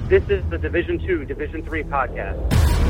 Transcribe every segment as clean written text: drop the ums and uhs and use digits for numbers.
This is the Division II, Division III podcast.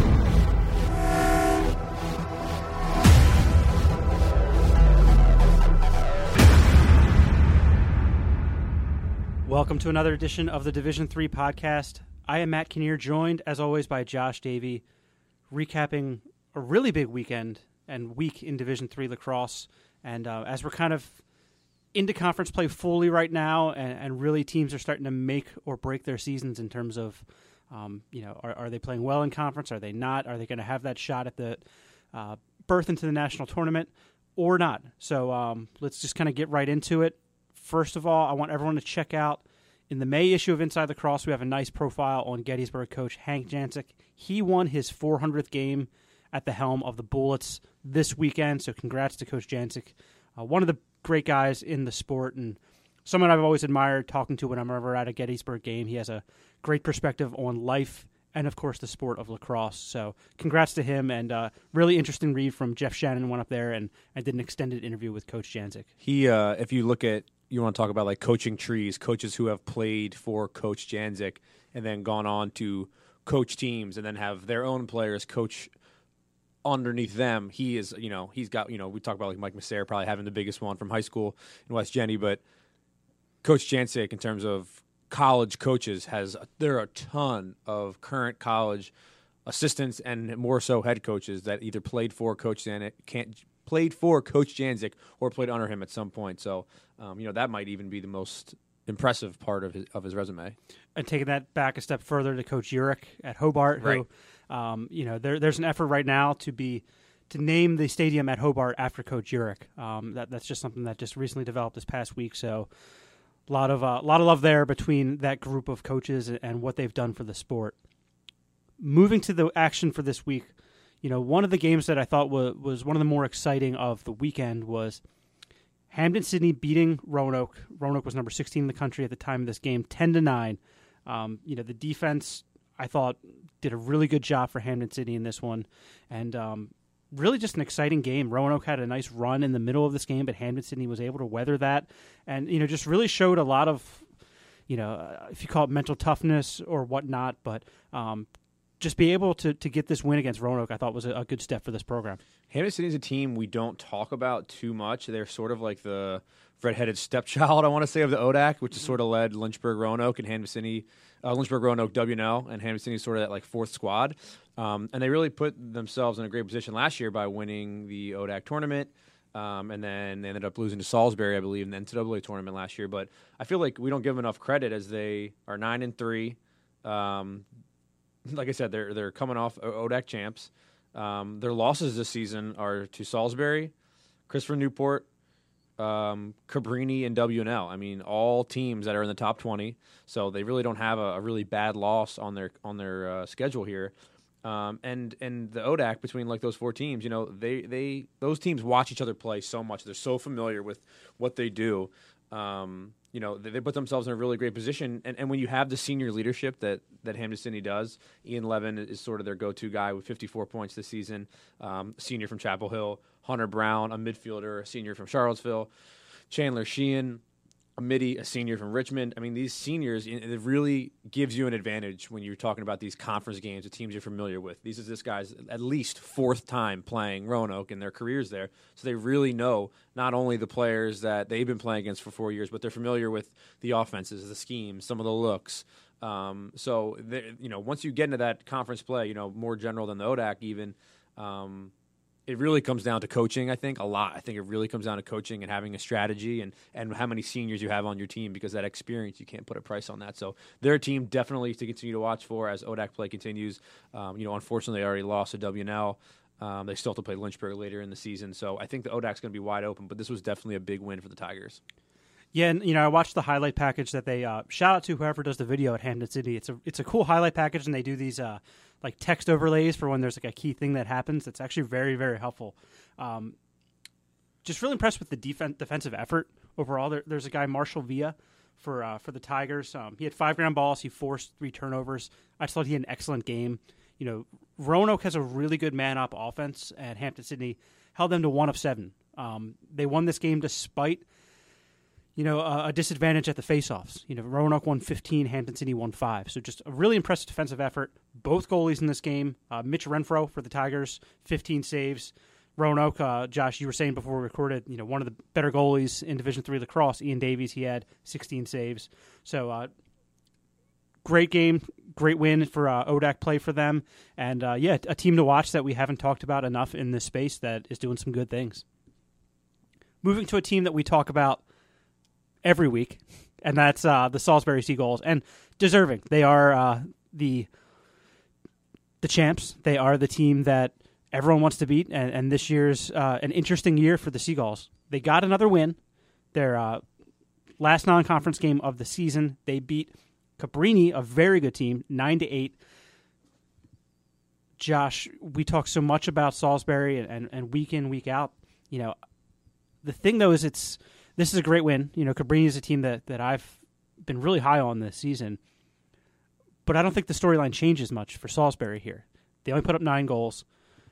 Welcome to another edition of the Division III podcast. I am Matt Kinnear, joined, as always, by Josh Davey, recapping a really big weekend and week in Division III lacrosse. And as we're kind of into conference play fully right now, and really teams are starting to make or break their seasons in terms of, are they playing well in conference? Are they not? Are they going to have that shot at the berth into the national tournament or not? So let's just kind of get right into it. First of all, I want everyone to check out, in the May issue of Inside Lacrosse, we have a nice profile on Gettysburg coach Hank Jancic. He won his 400th game at the helm of the Bullets this weekend, so congrats to Coach Jancic. One of the great guys in the sport, and someone I've always admired talking to when I'm ever at a Gettysburg game. He has a great perspective on life and, of course, the sport of lacrosse. So congrats to him, and really interesting read from Jeff Shannon. Went up there and did an extended interview with Coach Jancic. He, if you look at, you want to talk about like coaching trees, coaches who have played for Coach Jancic and then gone on to coach teams and then have their own players coach underneath them. He is, he's got, we talk about like Mike Masser probably having the biggest one from high school in West Jenny, but Coach Jancic, in terms of college coaches, there are a ton of current college assistants and more so head coaches that either played for Coach Jancic, or played under him at some point. So, that might even be the most impressive part of his resume. And taking that back a step further to Coach Urich at Hobart, right. who, there's an effort right now to name the stadium at Hobart after Coach Urich. That's just something that just recently developed this past week. So, a lot of love there between that group of coaches and what they've done for the sport. Moving to the action for this week, one of the games that I thought was one of the more exciting of the weekend was Hampden-Sydney beating Roanoke. Roanoke was number 16 in the country at the time of this game, 10-9. The defense, I thought, did a really good job for Hampden-Sydney in this one, and really just an exciting game. Roanoke had a nice run in the middle of this game, but Hampden-Sydney was able to weather that, and just really showed a lot of, if you call it mental toughness or whatnot, but just be able to get this win against Roanoke, I thought was a good step for this program. Hampden-Sydney is a team we don't talk about too much. They're sort of like the red-headed stepchild, I want to say, of the ODAC, which has sort of led Lynchburg-Roanoke and Hampden-Sydney, Lynchburg-Roanoke WNL, and Hampden-Sydney is sort of that like fourth squad. And they really put themselves in a great position last year by winning the ODAC tournament. And then they ended up losing to Salisbury, I believe, in the NCAA tournament last year. But I feel like we don't give them enough credit, as they are 9-3. Like I said, they're coming off ODAC champs. Their losses this season are to Salisbury, Christopher Newport, Cabrini, and WNL. I mean, all teams that are in the top 20. So they really don't have a really bad loss on their schedule here. And the ODAC, between like those four teams, those teams watch each other play so much. They're so familiar with what they do. They put themselves in a really great position. And when you have the senior leadership that Hampden-Sydney does, Ian Levin is sort of their go-to guy with 54 points this season, senior from Chapel Hill, Hunter Brown, a midfielder, a senior from Charlottesville, Chandler Sheehan, a midi, a senior from Richmond. I mean, these seniors, it really gives you an advantage when you're talking about these conference games, the teams you're familiar with. This guy's at least fourth time playing Roanoke in their careers there. So they really know not only the players that they've been playing against for 4 years, but they're familiar with the offenses, the schemes, some of the looks. So, once you get into that conference play, more general than the ODAC even, it really comes down to coaching, I think, a lot. I think it really comes down to coaching and having a strategy and how many seniors you have on your team, because that experience, you can't put a price on that. So their team definitely to continue to watch for as ODAC play continues. Unfortunately, they already lost to WNL. They still have to play Lynchburg later in the season. So I think the ODAC's going to be wide open, but this was definitely a big win for the Tigers. Yeah, and I watched the highlight package that they shout out to whoever does the video at Hampden-Sydney. It's a cool highlight package, and they do these like text overlays for when there's like a key thing that happens. It's actually very, very helpful. Just really impressed with the defensive effort overall. There's a guy, Marshall Villa, for the Tigers. He had 5 ground balls. He forced 3 turnovers. I just thought he had an excellent game. Roanoke has a really good man-up offense, and Hampden-Sydney held them to 1 of 7. They won this game despite a disadvantage at the faceoffs. Roanoke won 15, Hampton City won 5. So just a really impressive defensive effort. Both goalies in this game. Mitch Renfro for the Tigers, 15 saves. Roanoke, Josh, you were saying before we recorded, one of the better goalies in Division III lacrosse, Ian Davies, he had 16 saves. So great game, great win for ODAC play for them. And, a team to watch that we haven't talked about enough in this space that is doing some good things. Moving to a team that we talk about every week, and that's the Salisbury Seagulls. And deserving. They are the champs. They are the team that everyone wants to beat, and this year's an interesting year for the Seagulls. They got another win. Their last non-conference game of the season, they beat Cabrini, a very good team, 9-8. Josh, we talk so much about Salisbury and week in, week out. The thing, though, is this is a great win. Cabrini is a team that I've been really high on this season, but I don't think the storyline changes much for Salisbury here. They only put up 9 goals.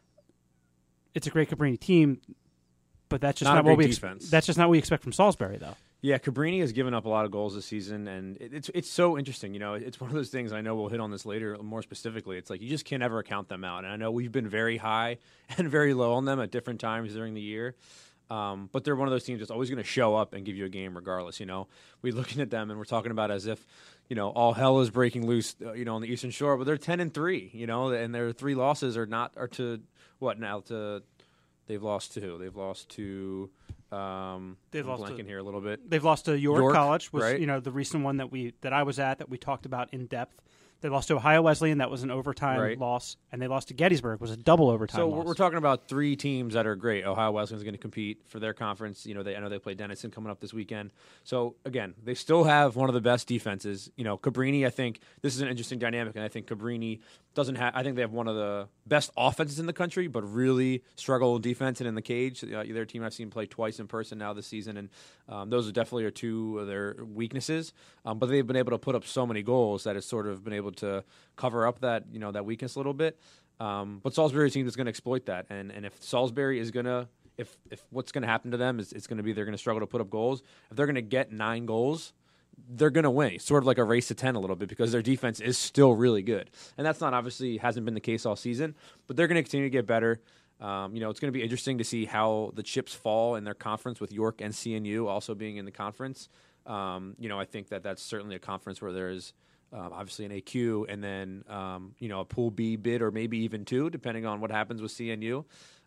It's a great Cabrini team, but that's just not what we that's just not what we expect from Salisbury, though. Yeah, Cabrini has given up a lot of goals this season, and it's so interesting. It's one of those things. I know we'll hit on this later more specifically. It's like you just can't ever count them out. And I know we've been very high and very low on them at different times during the year. But they're one of those teams that's always going to show up and give you a game regardless. We're looking at them and we're talking about as if all hell is breaking loose. On the Eastern Shore, but they're 10-3. And their 3 losses are to what now? They've lost to who? They've lost to. They've lost blanking here a little bit. They've lost to York College, was right? The recent one that I was at that we talked about in depth. They lost to Ohio Wesleyan. That was an overtime loss. And they lost to Gettysburg. Was a double overtime loss. So we're talking about 3 teams that are great. Ohio Wesleyan is going to compete for their conference. I know they play Denison coming up this weekend. So, again, they still have one of the best defenses. Cabrini, I think this is an interesting dynamic, and I think Cabrini doesn't have – I think they have one of the best offenses in the country, but really struggle with defense and in the cage. They're a team I've seen play twice in person now this season, and those are definitely 2 of their weaknesses. But they've been able to put up so many goals that it's sort of been able to cover up that that weakness a little bit. But Salisbury's team is going to exploit that, and if Salisbury is going to if what's going to happen to them is it's going to be they're going to struggle to put up goals. If they're going to get 9 goals, they're going to win. It's sort of like a race to 10 a little bit because their defense is still really good, and that's not obviously hasn't been the case all season. But they're going to continue to get better. It's going to be interesting to see how the chips fall in their conference with York and CNU also being in the conference. I think that's certainly a conference where there's obviously an AQ and then a Pool B bid or maybe even 2, depending on what happens with CNU.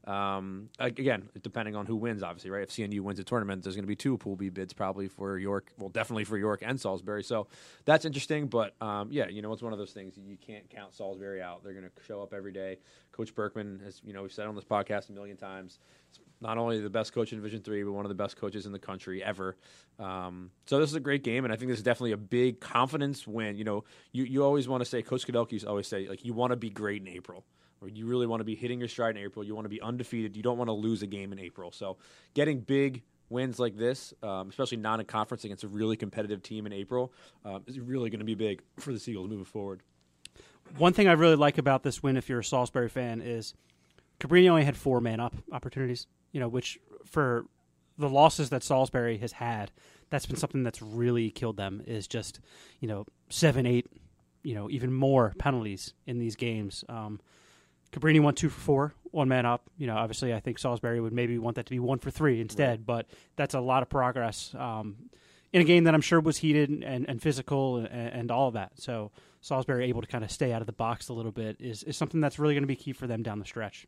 Again, depending on who wins, obviously, right? If CNU wins a tournament, there's going to be 2 Pool B bids probably for York. Well, definitely for York and Salisbury. So that's interesting. But, it's one of those things. You can't count Salisbury out. They're going to show up every day. Coach Berkman, as we've said on this podcast a million times, not only the best coach in Division III, but one of the best coaches in the country ever. So this is a great game, and I think this is definitely a big confidence win. You always want to say, Coach Kudelke always say, you want to be great in April. Or you really want to be hitting your stride in April. You want to be undefeated. You don't want to lose a game in April. So getting big wins like this, especially not in conference against a really competitive team in April, is really going to be big for the Seagulls moving forward. One thing I really like about this win, if you're a Salisbury fan, is Cabrini only had 4 man-up opportunities, which for the losses that Salisbury has had, that's been something that's really killed them is just, 7, 8, even more penalties in these games. Cabrini won 2 for 4, 1 man up. Obviously, I think Salisbury would maybe want that to be 1 for 3 instead, right. But that's a lot of progress in a game that I'm sure was heated and physical and all of that. So Salisbury able to kind of stay out of the box a little bit is something that's really going to be key for them down the stretch.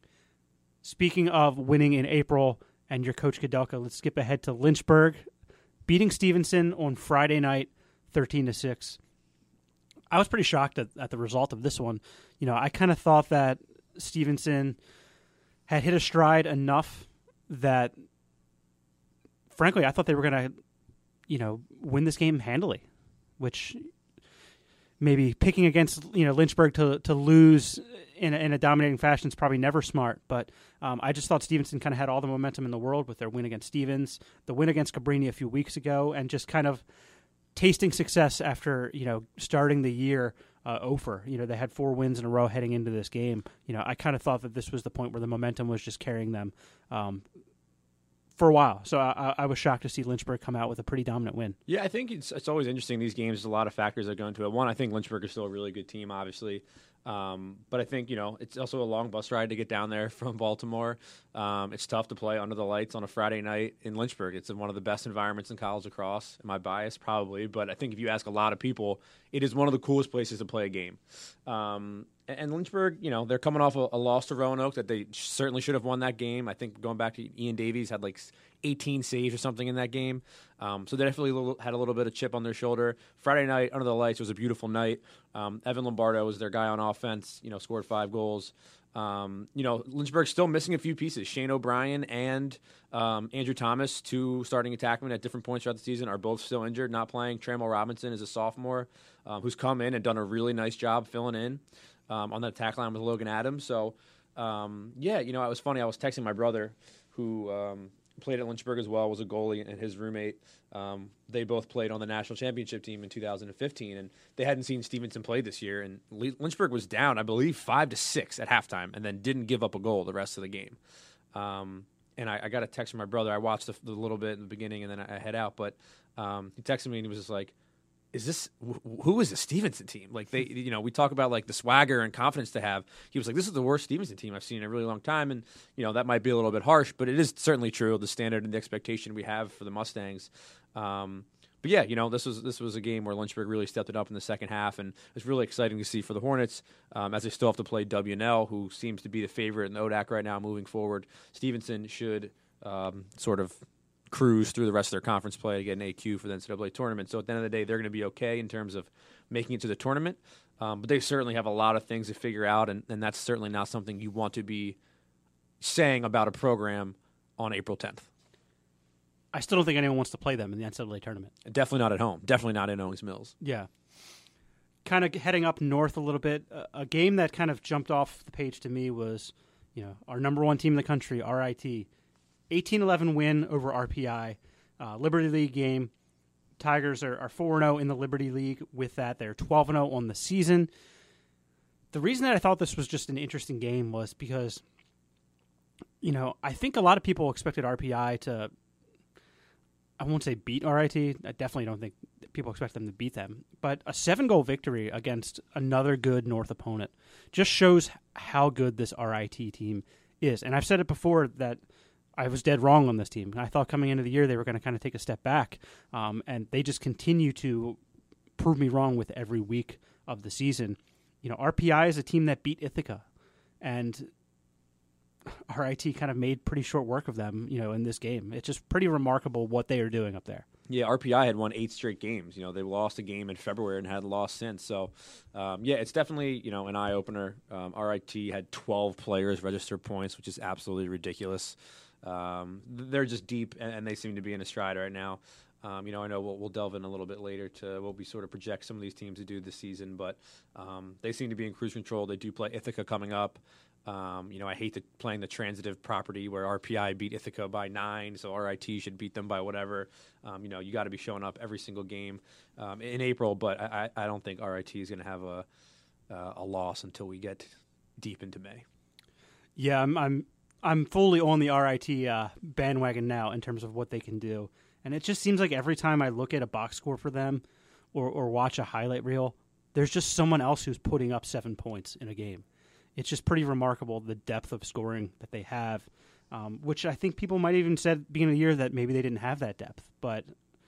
Speaking of winning in April and your coach Kudelka, let's skip ahead to Lynchburg, beating Stevenson on Friday night, 13-6. I was pretty shocked at the result of this one. I kind of thought that Stevenson had hit a stride enough that, frankly, I thought they were going to, win this game handily, which maybe picking against, Lynchburg to lose in a dominating fashion is probably never smart. But I just thought Stevenson kind of had all the momentum in the world with their win against Stevens, the win against Cabrini a few weeks ago, and just kind of tasting success after, starting the year over. They had 4 wins in a row heading into this game. I kind of thought that this was the point where the momentum was just carrying them for a while. So I was shocked to see Lynchburg come out with a pretty dominant win. Yeah, I think it's always interesting. These games, there's a lot of factors that go into it. One, I think Lynchburg is still a really good team, obviously. But I think, it's also a long bus ride to get down there from Baltimore. It's tough to play under the lights on a Friday night in Lynchburg. It's one of the best environments in college lacrosse. Am I biased? Probably. But I think if you ask a lot of people, it is one of the coolest places to play a game. And Lynchburg, they're coming off a loss to Roanoke that they certainly should have won that game. I think going back to Ian Davies had like 18 saves or something in that game. So they definitely had a little bit of chip on their shoulder. Friday night under the lights was a beautiful night. Evan Lombardo was their guy on offense, scored 5 goals. Lynchburg's still missing a few pieces. Shane O'Brien and Andrew Thomas, 2 starting attackmen at different points throughout the season, are both still injured, not playing. Trammell Robinson is a sophomore who's come in and done a really nice job filling in on that attack line with Logan Adams. So, it was funny. I was texting my brother who played at Lynchburg as well, was a goalie, and his roommate. They both played on the national championship team in 2015, and they hadn't seen Stevenson play this year. And Lynchburg was down, I believe, 5-6 at halftime, and then didn't give up a goal the rest of the game. And I got a text from my brother. I watched the little bit in the beginning, and then I head out. But he texted me, and he was just like, who is the Stevenson team? Like we talk about like the swagger and confidence to have. He was like, this is the worst Stevenson team I've seen in a really long time. And, that might be a little bit harsh, but it is certainly true. The standard and the expectation we have for the Mustangs. But yeah, this was a game where Lynchburg really stepped it up in the second half, and it's really exciting to see for the Hornets as they still have to play WNL, who seems to be the favorite in the ODAC right now moving forward. Stevenson should sort of cruise through the rest of their conference play to get an AQ for the NCAA tournament. So at the end of the day, they're going to be okay in terms of making it to the tournament. But they certainly have a lot of things to figure out, and that's certainly not something you want to be saying about a program on April 10th. I still don't think anyone wants to play them in the NCAA tournament. Definitely not at home. Definitely not in Owings Mills. Yeah. Kind of heading up north a little bit, a game that kind of jumped off the page to me was, our number 1 team in the country, RIT. 18-11 win over RPI. Liberty League game. Tigers are 4-0 in the Liberty League. With that, they're 12-0 on the season. The reason that I thought this was just an interesting game was because, I think a lot of people expected RPI to, I won't say beat RIT. I definitely don't think people expect them to beat them. But a 7-goal victory against another good North opponent just shows how good this RIT team is. And I've said it before that I was dead wrong on this team. I thought coming into the year they were going to kind of take a step back, and they just continue to prove me wrong with every week of the season. RPI is a team that beat Ithaca, and RIT kind of made pretty short work of them, in this game. It's just pretty remarkable what they are doing up there. Yeah, RPI had won 8 straight games. They lost a game in February and had lost since. So, it's definitely, an eye-opener. RIT had 12 players register points, which is absolutely ridiculous. They're just deep, and they seem to be in a stride right now. I know we'll delve in a little bit later to what we sort of project some of these teams to do this season, but they seem to be in cruise control. They do play Ithaca coming up. I hate playing the transitive property where RPI beat Ithaca by 9, so RIT should beat them by whatever. You got to be showing up every single game in April, but I don't think RIT is going to have a loss until we get deep into May. Yeah, I'm fully on the RIT bandwagon now in terms of what they can do. And it just seems like every time I look at a box score for them or watch a highlight reel, there's just someone else who's putting up 7 points in a game. It's just pretty remarkable, the depth of scoring that they have, which I think people might even said at the beginning of the year that maybe they didn't have that depth. But,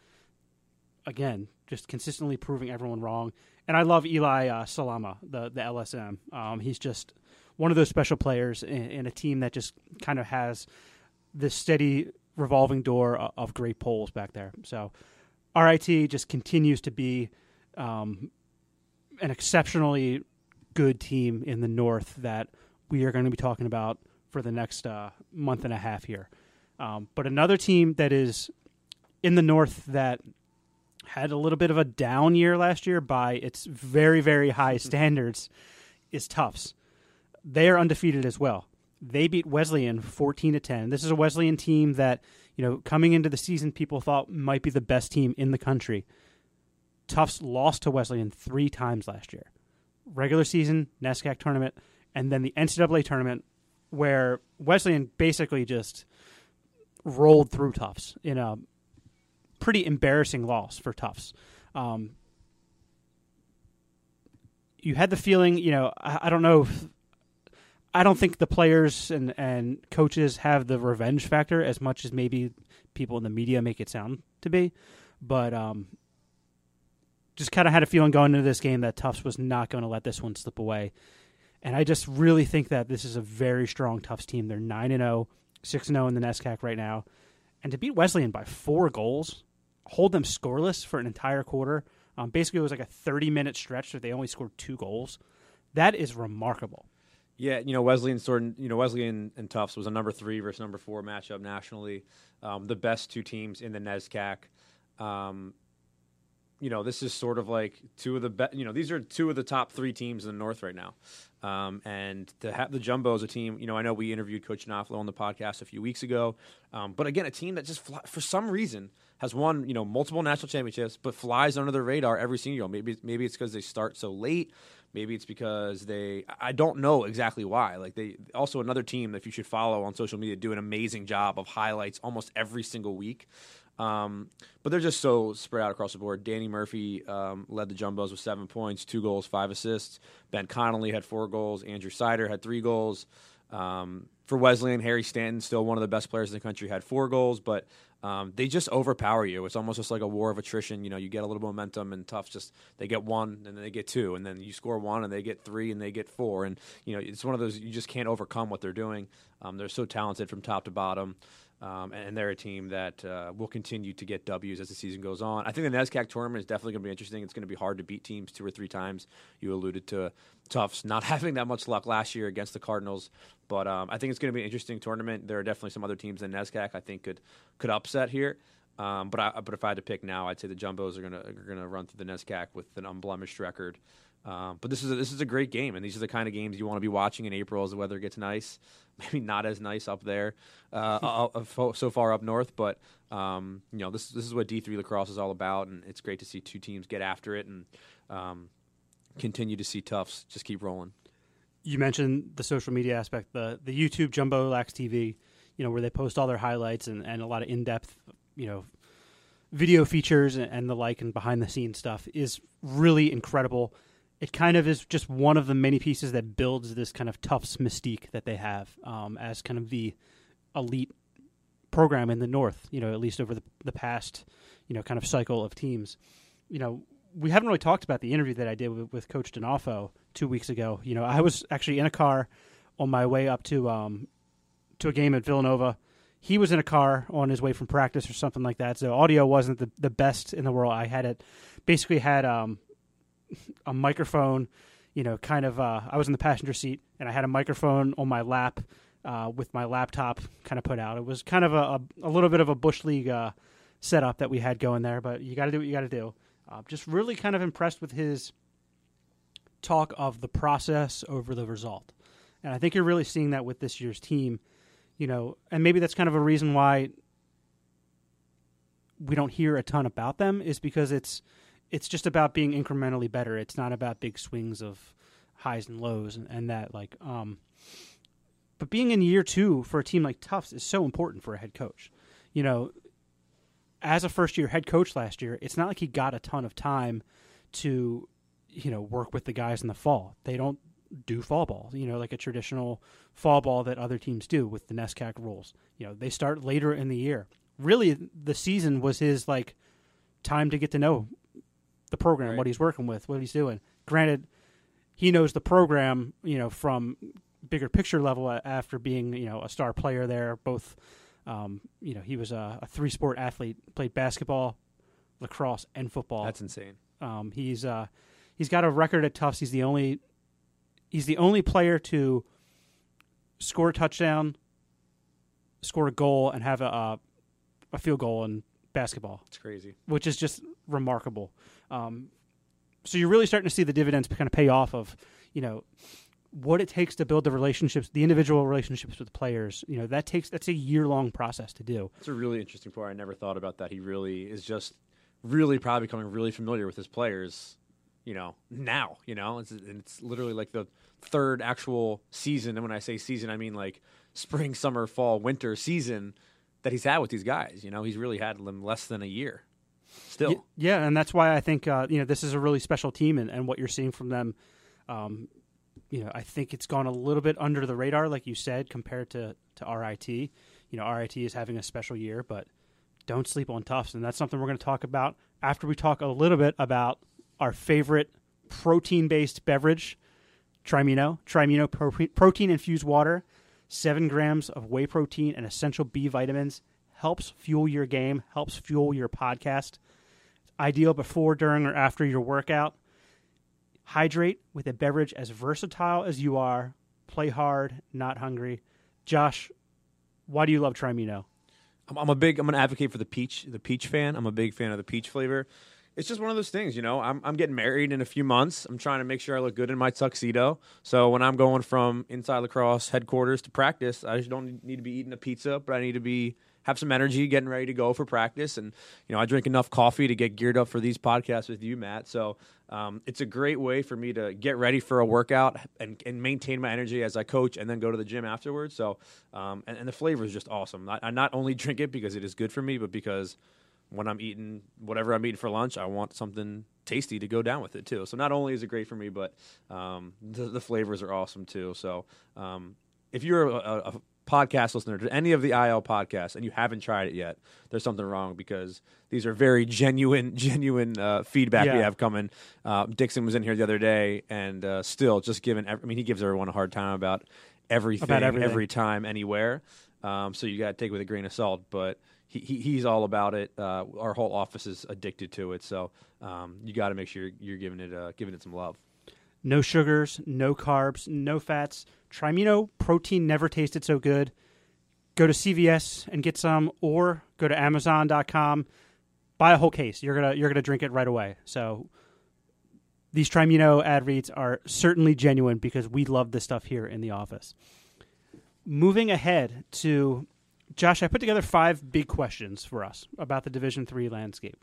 again, just consistently proving everyone wrong. And I love Eli Salama, the LSM. He's just one of those special players in a team that just kind of has this steady revolving door of great polls back there. So RIT just continues to be an exceptionally good team in the North that we are going to be talking about for the next month and a half here. But another team that is in the North that had a little bit of a down year last year by its very, very high standards is Tufts. They are undefeated as well. They beat Wesleyan 14-10. This is a Wesleyan team that, coming into the season, people thought might be the best team in the country. Tufts lost to Wesleyan 3 times last year. Regular season, NESCAC tournament, and then the NCAA tournament, where Wesleyan basically just rolled through Tufts in a pretty embarrassing loss for Tufts. You had the feeling, I don't know. I don't think the players and coaches have the revenge factor as much as maybe people in the media make it sound to be. But just kind of had a feeling going into this game that Tufts was not going to let this one slip away. And I just really think that this is a very strong Tufts team. They're 9-0, 6-0 in the NESCAC right now. And to beat Wesleyan by 4 goals, hold them scoreless for an entire quarter, basically it was like a 30-minute stretch where they only scored 2 goals. That is remarkable. Yeah, Wesleyan and Tufts was a number 3 versus number 4 matchup nationally. The best 2 teams in the NESCAC. This is sort of like these are 2 of the top 3 teams in the North right now. And to have the Jumbo as a team, I know we interviewed Coach Knopfler on the podcast a few weeks ago. But again, a team that just for some reason has won, multiple national championships, but flies under the radar every single year. Maybe it's because they start so late. Maybe it's because I don't know exactly why. Like they also another team that you should follow on social media do an amazing job of highlights almost every single week. But they're just so spread out across the board. Danny Murphy led the Jumbos with 7 points, 2 goals, 5 assists. Ben Connolly had 4 goals. Andrew Sider had 3 goals. For Wesleyan, Harry Stanton, still one of the best players in the country, had 4 goals. But they just overpower you. It's almost just like a war of attrition. You get a little momentum, and Tufts they get 1, and then they get 2, and then you score 1, and they get 3, and they get 4. And it's one of those you just can't overcome what they're doing. They're so talented from top to bottom. And they're a team that will continue to get W's as the season goes on. I think the NESCAC tournament is definitely going to be interesting. It's going to be hard to beat teams 2 or 3 times. You alluded to Tufts not having that much luck last year against the Cardinals. But I think it's going to be an interesting tournament. There are definitely some other teams in NESCAC I think could upset here. But if I had to pick now, I'd say the Jumbos are going to run through the NESCAC with an unblemished record. But this is a great game, and these are the kind of games you want to be watching in April as the weather gets nice. Maybe not as nice up there, so far up north. But this is what D3 lacrosse is all about, and it's great to see 2 teams get after it and continue to see Tufts just keep rolling. You mentioned the social media aspect, the YouTube Jumbo Lax TV, where they post all their highlights and a lot of in-depth, video features and the like, and behind the scenes stuff is really incredible. It kind of is just one of the many pieces that builds this kind of Tufts mystique that they have as kind of the elite program in the North, at least over the past, kind of cycle of teams. We haven't really talked about the interview that I did with Coach D'Onofrio 2 weeks ago. I was actually in a car on my way up to a game at Villanova. He was in a car on his way from practice or something like that, so audio wasn't the best in the world. I had a microphone, I was in the passenger seat, and I had a microphone on my lap with my laptop kind of put out. It was kind of a little bit of a Bush League setup that we had going there, but you got to do what you got to do. Just really kind of impressed with his talk of the process over the result. And I think you're really seeing that with this year's team, and maybe that's kind of a reason why we don't hear a ton about them, is because it's just about being incrementally better. It's not about big swings of highs and lows and that, like, but being in year 2 for a team like Tufts is so important for a head coach. As a first-year head coach last year, it's not like he got a ton of time to, work with the guys in the fall. They don't do fall ball, like a traditional fall ball that other teams do with the NESCAC rules. They start later in the year. Really, the season was his, time to get to know the program, right, what he's working with, what he's doing. Granted, he knows the program, from bigger picture level after being, a star player there. Both, he was a 3-sport athlete, played basketball, lacrosse, and football. That's insane. He's got a record at Tufts. He's the only player to score a touchdown, score a goal, and have a field goal in basketball. It's crazy. Which is just remarkable. So you're really starting to see the dividends kind of pay off of, what it takes to build the relationships, the individual relationships with the players. That's a year-long process to do. It's a really interesting part. I never thought about that. He really is just really probably becoming really familiar with his players, now, it's literally like the 3rd actual season. And when I say season, I mean like spring, summer, fall, winter season that he's had with these guys. You know, he's really had them less than a year still. Yeah, and that's why I think this is a really special team, and what you're seeing from them, I think it's gone a little bit under the radar, like you said, compared to RIT. RIT is having a special year, but don't sleep on Tufts, and that's something we're going to talk about after we talk a little bit about our favorite protein-based beverage, Trimino protein-infused water, 7 grams of whey protein and essential B vitamins, helps fuel your game, helps fuel your podcast. It's ideal before, during, or after your workout. Hydrate with a beverage as versatile as you are. Play hard, not hungry. Josh, why do you love Trimino? I'm an advocate for the peach fan. I'm a big fan of the peach flavor. It's just one of those things, I'm getting married in a few months. I'm trying to make sure I look good in my tuxedo. So when I'm going from Inside Lacrosse headquarters to practice, I just don't need to be eating a pizza, but I need to have some energy, getting ready to go for practice. And, I drink enough coffee to get geared up for these podcasts with you, Matt. So it's a great way for me to get ready for a workout and maintain my energy as I coach and then go to the gym afterwards. So, and the flavor is just awesome. I not only drink it because it is good for me, but because when I'm eating whatever I'm eating for lunch, I want something tasty to go down with it too. So not only is it great for me, but the flavors are awesome too. So if you're a podcast listener to any of the IL podcasts and you haven't tried it yet, there's something wrong, because these are very genuine feedback we have coming. Dixon was in here the other day and still just he gives everyone a hard time about everything. Every time, anywhere. So you got to take it with a grain of salt, but he's all about it. Our whole office is addicted to it, so you got to make sure you're giving it some love. No sugars, no carbs, no fats. Trimino protein never tasted so good. Go to CVS and get some, or go to Amazon.com. Buy a whole case. You're gonna drink it right away. So these Trimino ad reads are certainly genuine, because we love this stuff here in the office. Moving ahead to Josh, I put together 5 big questions for us about the Division III landscape.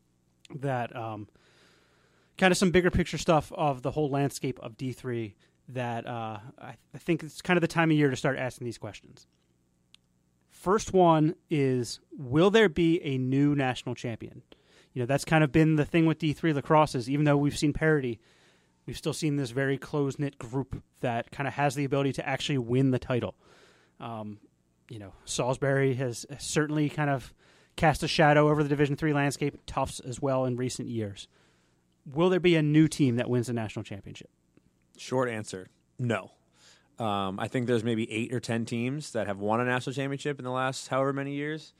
That kind of some bigger picture stuff of the whole landscape of D3 that I think it's kind of the time of year to start asking these questions. First one is, will there be a new national champion? That's kind of been the thing with D3 lacrosse, is even though we've seen parity, we've still seen this very close-knit group that kind of has the ability to actually win the title. Salisbury has certainly kind of cast a shadow over the Division III landscape, Tufts as well in recent years. Will there be a new team that wins the national championship? Short answer, no. I think there's maybe 8 or 10 teams that have won a national championship in the last however many years.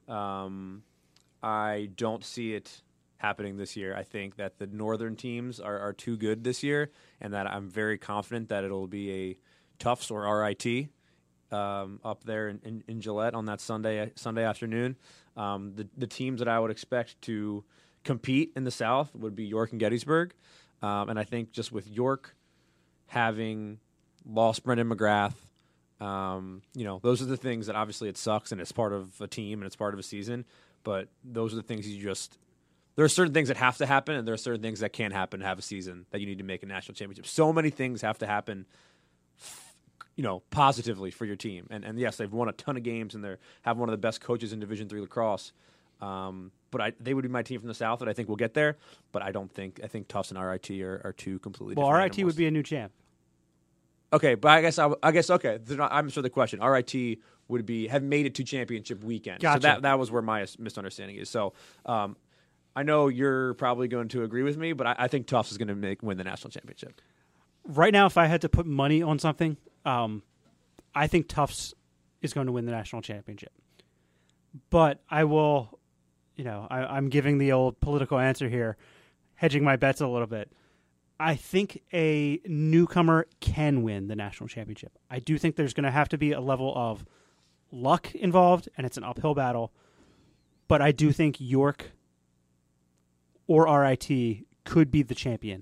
I don't see it happening this year. I think that the northern teams are too good this year, and that I'm very confident that it'll be a Tufts or RIT up there in Gillette on that Sunday afternoon. The teams that I would expect to compete in the South would be York and Gettysburg. And I think just with York having lost Brendan McGrath, those are the things that obviously it sucks, and it's part of a team and it's part of a season. But those are the things there are certain things that have to happen, and there are certain things that can't happen to have a season that you need to make a national championship. So many things have to happen, positively for your team. And yes, they've won a ton of games, and they have one of the best coaches in Division III lacrosse. But they would be my team from the South that I think will get there. But I think Tufts and RIT are two completely different RIT animals. would be a new champ. Okay, but I guess okay. I'm sure the question. RIT would have made it to championship weekend. Gotcha. So that was where my misunderstanding is. So I know you're probably going to agree with me, but I think Tufts is going to win the national championship. Right now, if I had to put money on something, I think Tufts is going to win the national championship. But I will, I'm giving the old political answer here, hedging my bets a little bit. I think a newcomer can win the national championship. I do think there's going to have to be a level of luck involved, and it's an uphill battle. But I do think York or RIT could be the champion.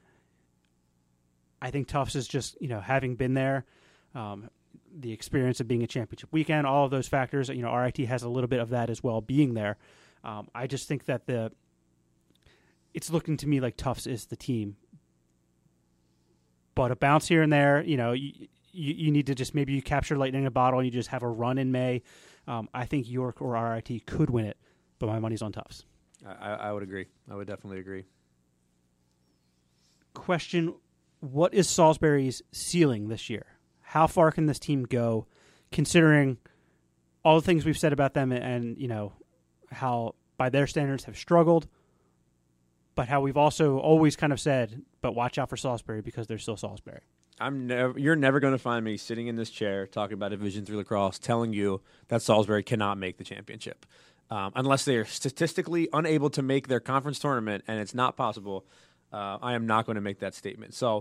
I think Tufts is just, having been there, the experience of being a championship weekend, all of those factors. RIT has a little bit of that as well, being there. I just think that it's looking to me like Tufts is the team. But a bounce here and there, you need to just maybe you capture lightning in a bottle and you just have a run in May. I think York or RIT could win it, but my money's on Tufts. I would agree. I would definitely agree. Question, what is Salisbury's ceiling this year? How far can this team go, considering all the things we've said about them and how by their standards have struggled, but how we've also always kind of said, but watch out for Salisbury because they're still Salisbury. You're never going to find me sitting in this chair talking about Division III lacrosse telling you that Salisbury cannot make the championship. Unless they are statistically unable to make their conference tournament, and it's not possible, I am not going to make that statement. So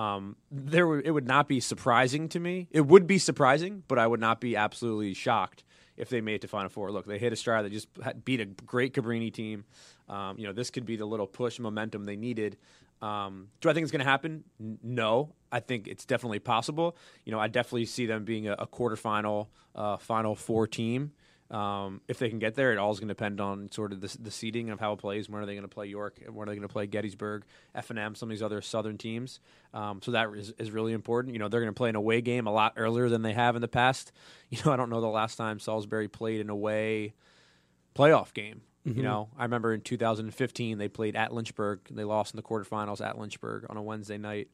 it would not be surprising to me. It would be surprising, but I would not be absolutely shocked if they made it to Final Four. Look, they hit a stride. They just beat a great Cabrini team. This could be the little push momentum they needed. Do I think it's going to happen? No. I think it's definitely possible. I definitely see them being a quarterfinal, Final Four team. If they can get there, it all is going to depend on sort of the seeding of how it plays. When are they going to play York? When are they going to play Gettysburg, F&M, some of these other southern teams? So that is really important. They're going to play an away game a lot earlier than they have in the past. I don't know the last time Salisbury played an away playoff game. I remember in 2015 they played at Lynchburg. They lost in the quarterfinals at Lynchburg on a Wednesday night.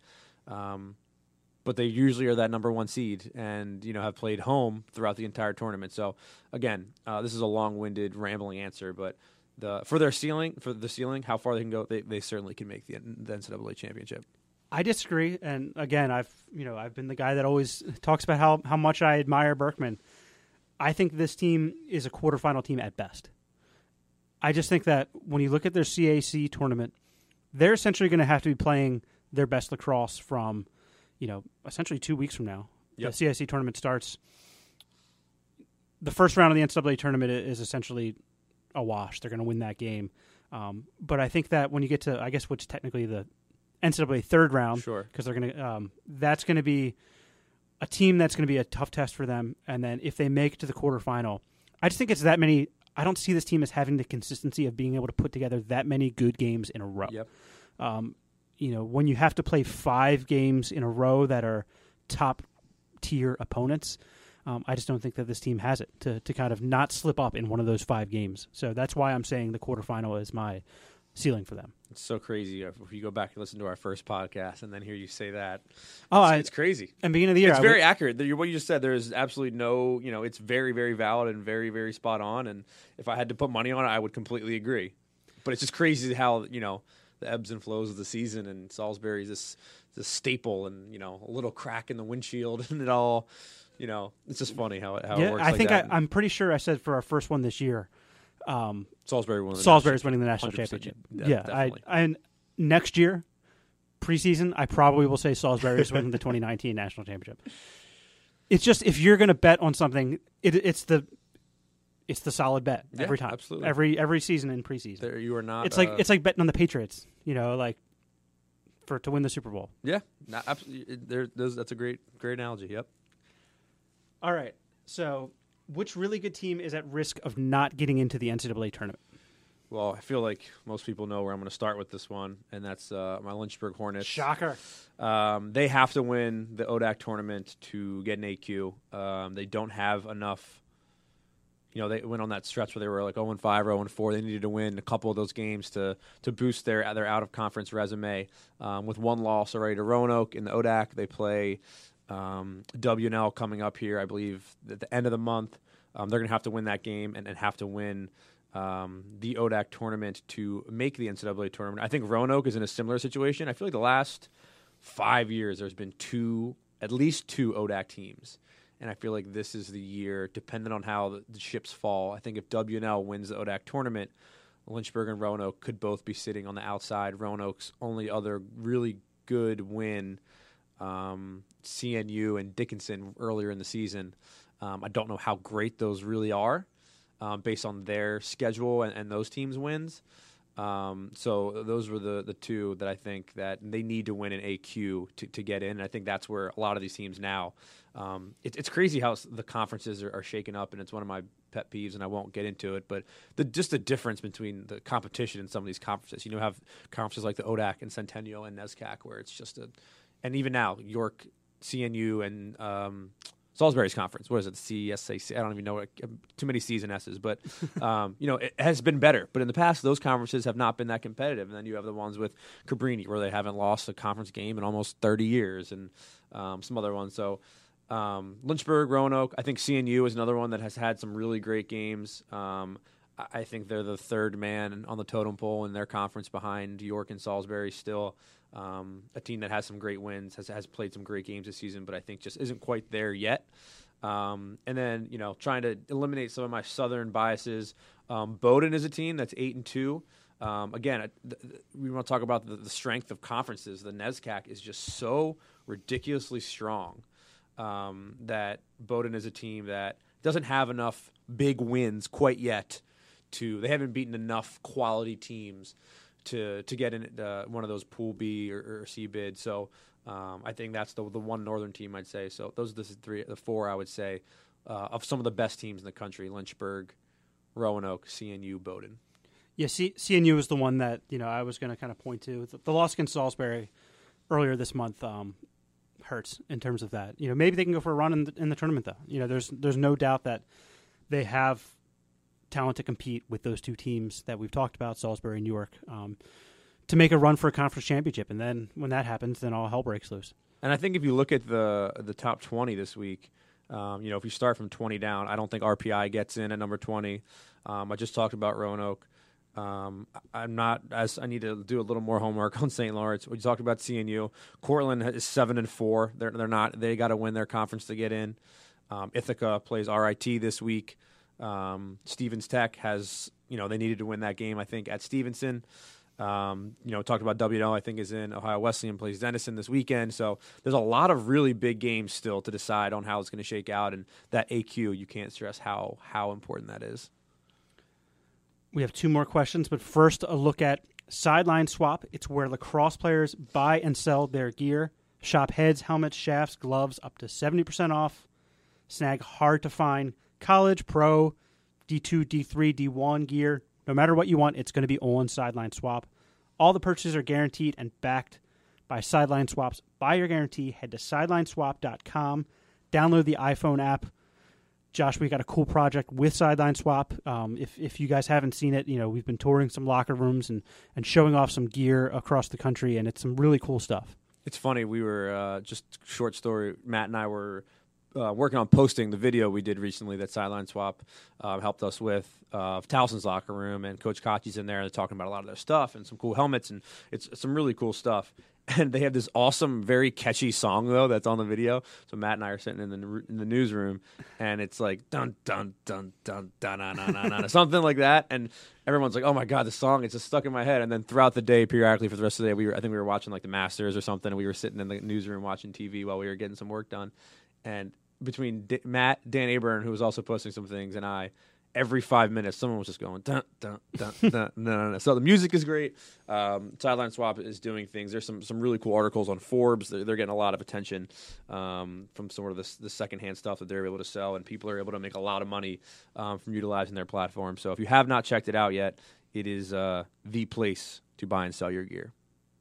But they usually are that number one seed and, have played home throughout the entire tournament. So, again, this is a long-winded, rambling answer, but for the ceiling, how far they can go, they certainly can make the NCAA championship. I disagree, and again, I've been the guy that always talks about how much I admire Berkman. I think this team is a quarterfinal team at best. I just think that when you look at their CAC tournament, they're essentially going to have to be playing their best lacrosse from essentially 2 weeks from now. Yep. The CIC tournament starts. The first round of the NCAA tournament is essentially a wash. They're going to win that game. But I think that when you get to, I guess, which technically the NCAA third round, sure, because they're going to, that's going to be a team that's going to be a tough test for them. And then if they make it to the quarterfinal, I just think it's that many. I don't see this team as having the consistency of being able to put together that many good games in a row. Yep. When you have to play 5 games in a row that are top-tier opponents, I just don't think that this team has it to kind of not slip up in one of those 5 games. So that's why I'm saying the quarterfinal is my ceiling for them. It's so crazy. If you go back and listen to our first podcast and then hear you say that, it's crazy. And beginning of the year, it's very accurate. What you just said, there is absolutely no, it's very, very valid and very, very spot on. And if I had to put money on it, I would completely agree. But it's just crazy how, the ebbs and flows of the season, and Salisbury's this staple, and a little crack in the windshield, and it all, it's just funny how it works. I think that. I'm pretty sure I said for our first one this year, Salisbury's winning the national championship. Yeah, definitely. Next year, preseason, I probably will say Salisbury is winning the 2019 national championship. It's just if you're going to bet on something, it's the solid bet every time. Absolutely. Every season in preseason. You are not. It's like betting on the Patriots. To win the Super Bowl. Yeah, absolutely. That's a great analogy. Yep. All right. So, which really good team is at risk of not getting into the NCAA tournament? Well, I feel like most people know where I'm going to start with this one, and that's my Lynchburg Hornets. Shocker. They have to win the ODAC tournament to get an AQ. They don't have enough. They went on that stretch where they were like 0-5 or 0-4. They needed to win a couple of those games to boost their out-of-conference resume. With one loss already to Roanoke in the ODAC, they play WNL coming up here, I believe, at the end of the month. They're going to have to win that game and have to win the ODAC tournament to make the NCAA tournament. I think Roanoke is in a similar situation. I feel like the last 5 years there's been at least two ODAC teams. And I feel like this is the year, depending on how the chips fall. I think if WNL wins the ODAC tournament, Lynchburg and Roanoke could both be sitting on the outside. Roanoke's only other really good win, CNU and Dickinson earlier in the season. I don't know how great those really are based on their schedule and those teams' wins. So those were the two that I think that they need to win an AQ to get in. And I think that's where a lot of these teams now. It's crazy how the conferences are shaken up, and it's one of my pet peeves, and I won't get into it. But just the difference between the competition in some of these conferences. Have conferences like the ODAC and Centennial and NESCAC where it's just and even now York, CNU, and Salisbury's conference. What is it? CSAC? I don't even know what, too many C's and S's, but it has been better. But in the past, those conferences have not been that competitive. And then you have the ones with Cabrini, where they haven't lost a conference game in almost 30 years, and some other ones. So Lynchburg, Roanoke. I think CNU is another one that has had some really great games. I think they're the third man on the totem pole in their conference behind York and Salisbury still. A team that has some great wins, has played some great games this season, but I think just isn't quite there yet. And then, trying to eliminate some of my southern biases. Bowdoin is a team that's 8-2. Again, we want to talk about the strength of conferences. The NESCAC is just so ridiculously strong that Bowdoin is a team that doesn't have enough big wins quite yet. They haven't beaten enough quality teams to get in one of those Pool B or C bids. So I think that's the one northern team I'd say. So those are the four I would say of some of the best teams in the country: Lynchburg, Roanoke, CNU, Bowdoin. Yeah, CNU is the one that I was going to kind of point to. The loss against Salisbury earlier this month hurts in terms of that. Maybe they can go for a run in the tournament though. There's no doubt that they have talent to compete with those two teams that we've talked about, Salisbury and York, to make a run for a conference championship. And then when that happens, then all hell breaks loose. And I think if you look at the top 20 this week, if you start from 20 down, I don't think RPI gets in at number 20. I just talked about Roanoke. I need to do a little more homework on St. Lawrence. We talked about CNU. Cortland is 7-4. They got to win their conference to get in. Ithaca plays RIT this week. Stevens Tech has, they needed to win that game, I think, at Stevenson. Talked about WNL, I think, is in. Ohio Wesleyan plays Denison this weekend. So there's a lot of really big games still to decide on how it's going to shake out. And that AQ, you can't stress how important that is. We have two more questions, but first a look at Sideline Swap. It's where lacrosse players buy and sell their gear. Shop heads, helmets, shafts, gloves up to 70% off. Snag hard-to-find college, pro, D2, D3, D1 gear. No matter what you want, it's going to be on Sideline Swap. All the purchases are guaranteed and backed by Sideline Swap's Buy Your Guarantee. Head to sidelineswap.com. Download the iPhone app. Josh, we got a cool project with Sideline Swap. If you guys haven't seen it, we've been touring some locker rooms and showing off some gear across the country, and it's some really cool stuff. It's funny. We were, just short story, Matt and I were working on posting the video we did recently that Sideline Swap helped us with Towson's locker room, and Coach Kachi's in there. They're talking about a lot of their stuff and some cool helmets, and it's some really cool stuff. And they have this awesome, very catchy song though that's on the video. So Matt and I are sitting in the newsroom, and it's like dun dun dun dun dun dun dun dun, dun something like that. And everyone's like, "Oh my god, the song! It's just stuck in my head." And then throughout the day, periodically for the rest of the day, I think we were watching like the Masters or something, and we were sitting in the newsroom watching TV while we were getting some work done. And between Matt, Dan Aburn, who was also posting some things, and I, every 5 minutes, someone was just going dun dun dun dun dun. So the music is great. Sideline Swap is doing things. There's some really cool articles on Forbes. They're getting a lot of attention from some of the secondhand stuff that they're able to sell, and people are able to make a lot of money from utilizing their platform. So if you have not checked it out yet, it is the place to buy and sell your gear.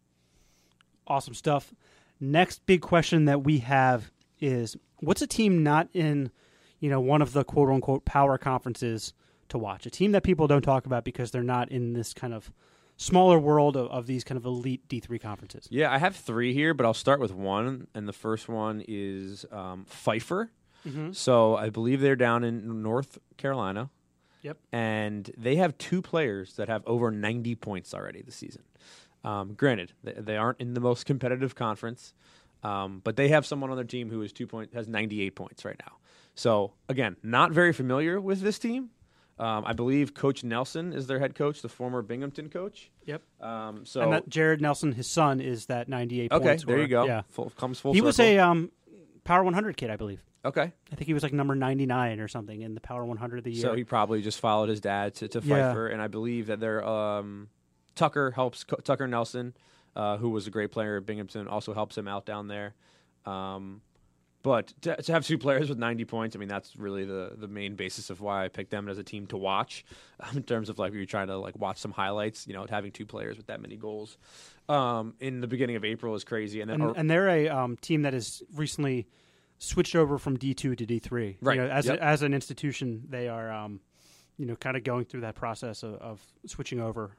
Awesome stuff. Next big question that we have is, what's a team not in one of the quote-unquote power conferences to watch? A team that people don't talk about because they're not in this kind of smaller world of these kind of elite D3 conferences. Yeah, I have three here, but I'll start with one, and the first one is Pfeiffer. Mm-hmm. So I believe they're down in North Carolina. Yep. And they have two players that have over 90 points already this season. Granted, they aren't in the most competitive conference, but they have someone on their team who has 98 points right now. So, again, not very familiar with this team. I believe Coach Nelson is their head coach, the former Binghamton coach. Yep. And that Jared Nelson, his son, is that 98 points. Okay, there you go. Yeah. Comes full circle. He was a Power 100 kid, I believe. Okay. I think he was like number 99 or something in the Power 100 of the year. So he probably just followed his dad to Pfeiffer, and I believe that their Tucker Nelson, who was a great player at Binghamton, also helps him out down there. But to have two players with 90 points, I mean, that's really the main basis of why I picked them as a team to watch. In terms of like, you're trying to like watch some highlights, having two players with that many goals in the beginning of April is crazy. And then and they're a team that has recently switched over from D2 to D3. Right. You know, as an institution, they are kind of going through that process of switching over.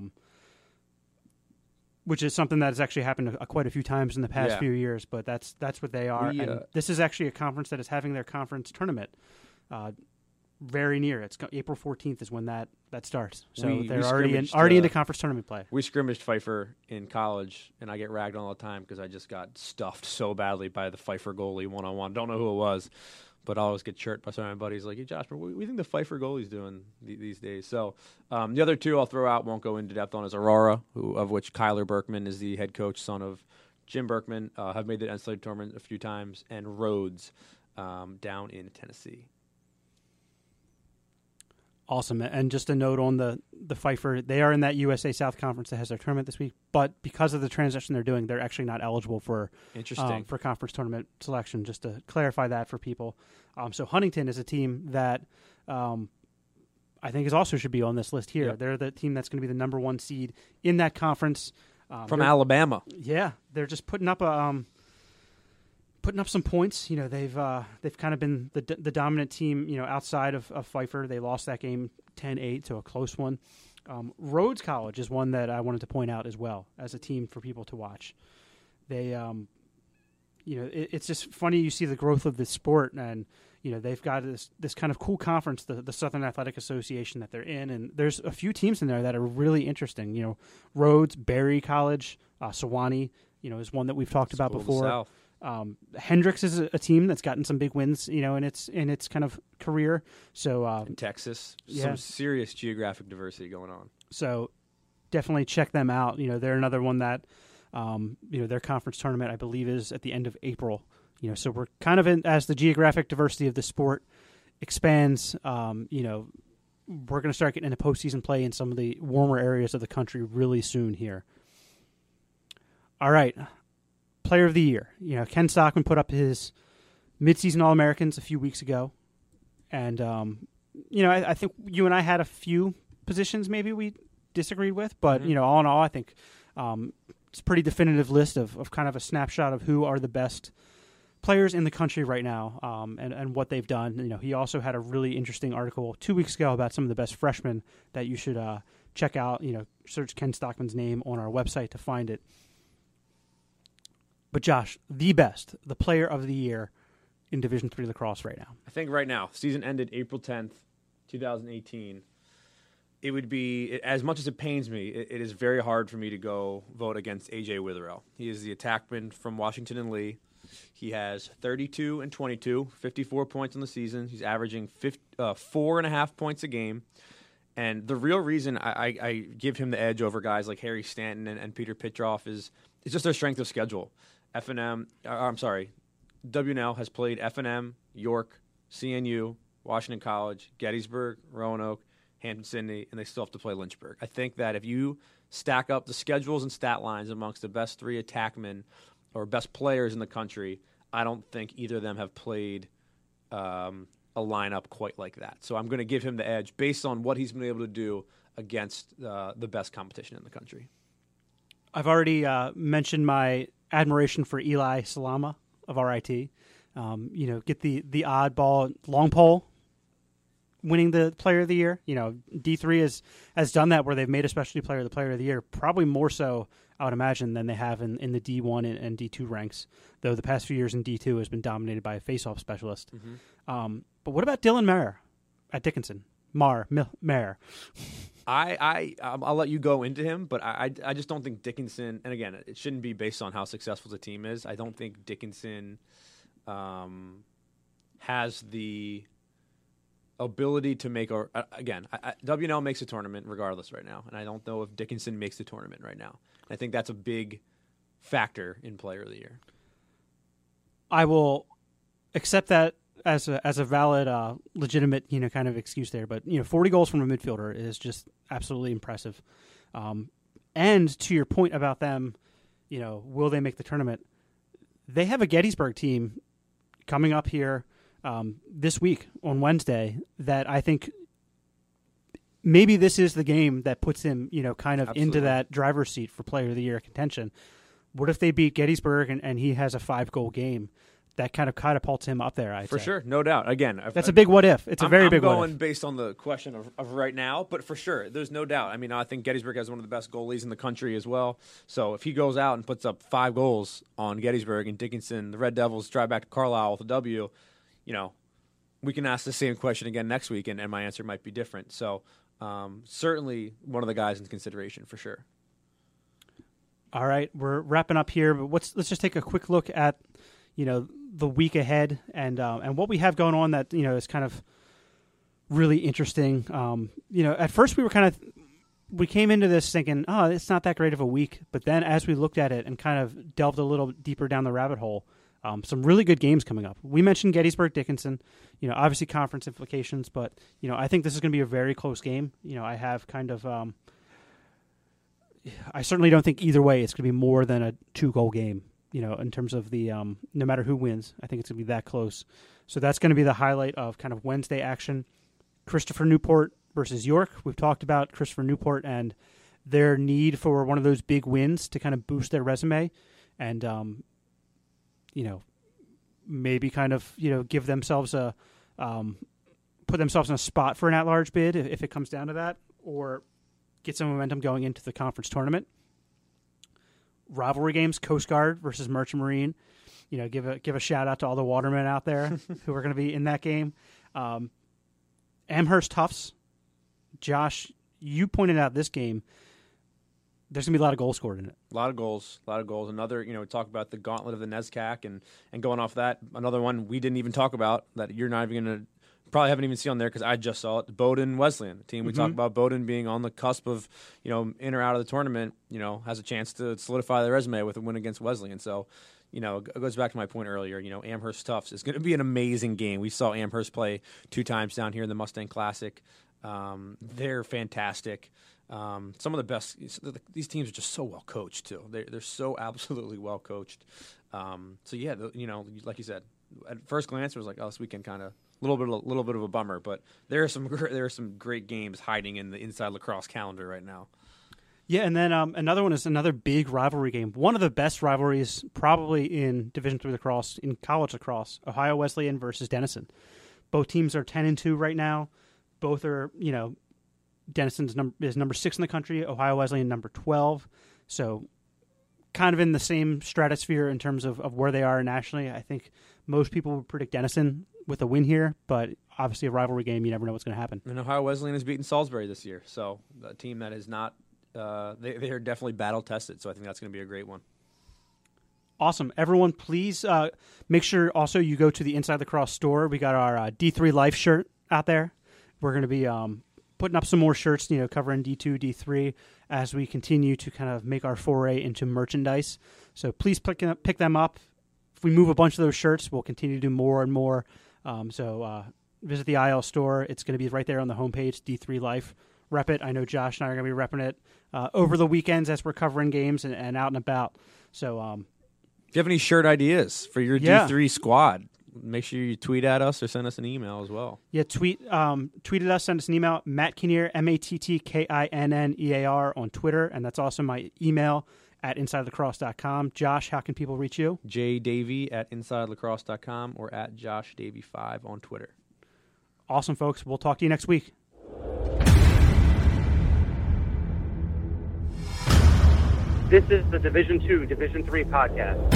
Which is something that has actually happened quite a few times in the past few years, but that's what they are. And this is actually a conference that is having their conference tournament very near. It's April 14th is when that starts. So they're already into conference tournament play. We scrimmaged Pfeiffer in college, and I get ragged all the time because I just got stuffed so badly by the Pfeiffer goalie one-on-one. Don't know who it was, but I always get chirped by some of my buddies like, hey, Josh, what do you think the Pfeiffer goalie's doing these days? So the other two I'll throw out, won't go into depth on, is Aurora, of which Kyler Berkman is the head coach, son of Jim Berkman, have made the NCAA tournament a few times, and Rhodes down in Tennessee. Awesome. And just a note on the Pfeiffer, they are in that USA South Conference that has their tournament this week, but because of the transition they're doing, they're actually not eligible for conference tournament selection, just to clarify that for people. So Huntington is a team that I think also should be on this list here. Yep. They're the team that's going to be the number 1 seed in that conference. From Alabama. Yeah. They're just putting up some points. You know, they've kind of been the dominant team, you know, outside of Pfeiffer. They lost that game 10-8, so a close one. Rhodes College is one that I wanted to point out as well as a team for people to watch. They, it's just funny you see the growth of this sport, and, you know, they've got this kind of cool conference, the Southern Athletic Association that they're in, and there's a few teams in there that are really interesting. You know, Rhodes, Berry College, Sewanee, you know, is one that we've talked about before. Hendrix is a team that's gotten some big wins, you know, in its kind of career. So in Texas, some serious geographic diversity going on. So definitely check them out. You know, they're another one that, their conference tournament, I believe, is at the end of April. You know, so we're kind of as the geographic diversity of the sport expands. We're going to start getting into postseason play in some of the warmer areas of the country really soon here. All right. Player of the Year. You know, Ken Stockman put up his midseason All-Americans a few weeks ago. And, I think you and I had a few positions maybe we disagreed with. But, you know, all in all, I think it's a pretty definitive list of kind of a snapshot of who are the best players in the country right now and what they've done. You know, he also had a really interesting article 2 weeks ago about some of the best freshmen that you should check out. You know, search Ken Stockman's name on our website to find it. But Josh, the player of the year in Division III lacrosse right now. I think right now, season ended April 10th, 2018. It would be, as much as it pains me, it is very hard for me to go vote against A.J. Witherell. He is the attackman from Washington and Lee. He has 32 and 22, 54 points on the season. He's averaging 4.5 points a game. And the real reason I give him the edge over guys like Harry Stanton and Peter Pitroff is just their strength of schedule. WNL has played F&M, York, CNU, Washington College, Gettysburg, Roanoke, Hampton-Sydney, and they still have to play Lynchburg. I think that if you stack up the schedules and stat lines amongst the best 3 attackmen or best players in the country, I don't think either of them have played a lineup quite like that. So I'm going to give him the edge based on what he's been able to do against the best competition in the country. I've already mentioned my admiration for Eli Salama of RIT. Get the oddball long pole winning the player of the year. You know, D3 has done that where they've made a specialty player the player of the year, probably more so, I would imagine, than they have in the D1 and D2 ranks, though the past few years in D2 has been dominated by a face-off specialist. Mm-hmm. But what about Dylan Mayer at Dickinson? Mayer. I'll let you go into him, but I just don't think Dickinson, and again, it shouldn't be based on how successful the team is. I don't think Dickinson has the ability to make, WNL makes a tournament regardless right now, and I don't know if Dickinson makes the tournament right now. I think that's a big factor in player of the year. I will accept that as a valid, legitimate, kind of excuse there. But 40 goals from a midfielder is just absolutely impressive. And to your point about them, will they make the tournament? They have a Gettysburg team coming up here this week on Wednesday that I think maybe this is the game that puts him, kind of into that driver's seat for Player of the Year contention. What if they beat Gettysburg and he has a 5-goal game? that kind of catapults him up there. For sure, no doubt. Again, that's a big what if. It's a very big what if. I'm going based on the question of right now, but for sure, there's no doubt. I mean, I think Gettysburg has one of the best goalies in the country as well. So if he goes out and puts up 5 goals on Gettysburg and Dickinson, the Red Devils drive back to Carlisle with a W, we can ask the same question again next week, and my answer might be different. So certainly one of the guys in consideration for sure. All right, we're wrapping up here, but let's just take a quick look at the week ahead and what we have going on that is kind of really interesting. At first we came into this thinking, oh, it's not that great of a week, but then as we looked at it and kind of delved a little deeper down the rabbit hole, some really good games coming up. We mentioned Gettysburg Dickinson, obviously conference implications, but I think this is going to be a very close game. I have kind of I certainly don't think either way it's going to be more than a 2-goal game. In terms of the no matter who wins, I think it's going to be that close. So that's going to be the highlight of kind of Wednesday action. Christopher Newport versus York. We've talked about Christopher Newport and their need for one of those big wins to kind of boost their resume and, maybe kind of, give themselves put themselves in a spot for an at-large bid if it comes down to that, or get some momentum going into the conference tournament. Rivalry games, Coast Guard versus Merchant Marine. Give a shout out to all the watermen out there who are going to be in that game. Amherst Tufts. Josh, you pointed out this game. There's going to be a lot of goals scored in it. A lot of goals. Another, talk about the gauntlet of the NESCAC and going off that, another one we didn't even talk about that you're not even going to probably haven't even seen on there because I just saw it. Bowdoin Wesleyan, the team we talked about. Bowdoin being on the cusp of in or out of the tournament, has a chance to solidify their resume with a win against Wesleyan. So, it goes back to my point earlier. Amherst Tufts is going to be an amazing game. We saw Amherst play 2 times down here in the Mustang Classic. They're fantastic. Some of the best. These teams are just so well coached too. They're so absolutely well coached. So yeah, like you said, at first glance it was like, oh, this weekend kind of. Little bit of a bummer, but there are some great games hiding in the Inside Lacrosse calendar right now. Yeah, and then another one is another big rivalry game. One of the best rivalries probably in Division III lacrosse, in college lacrosse, Ohio Wesleyan versus Denison. Both teams are 10-2 right now. Both are, Denison's is number 6 in the country, Ohio Wesleyan number 12. So kind of in the same stratosphere in terms of where they are nationally. I think most people would predict Denison with a win here, but obviously a rivalry game, you never know what's going to happen. And Ohio Wesleyan has beaten Salisbury this year, so a team that is not they are definitely battle-tested, so I think that's going to be a great one. Awesome. Everyone, please make sure also you go to the Inside Lacrosse store. We got our D3 Life shirt out there. We're going to be putting up some more shirts, covering D2, D3, as we continue to kind of make our foray into merchandise. So please pick them up. If we move a bunch of those shirts, we'll continue to do more and more. So visit the IL store. It's going to be right there on the homepage, D3 Life. Rep it. I know Josh and I are going to be repping it over the weekends as we're covering games and out and about. So if you have any shirt ideas for your D3 squad, make sure you tweet at us or send us an email as well. Yeah, tweet at us, send us an email, Matt Kinnear, MattKinnear on Twitter, and that's also my email at InsideLacrosse.com. Josh, how can people reach you? JDavy at InsideLacrosse.com or at JoshDavy5 on Twitter. Awesome, folks. We'll talk to you next week. This is the Division II, Division III podcast.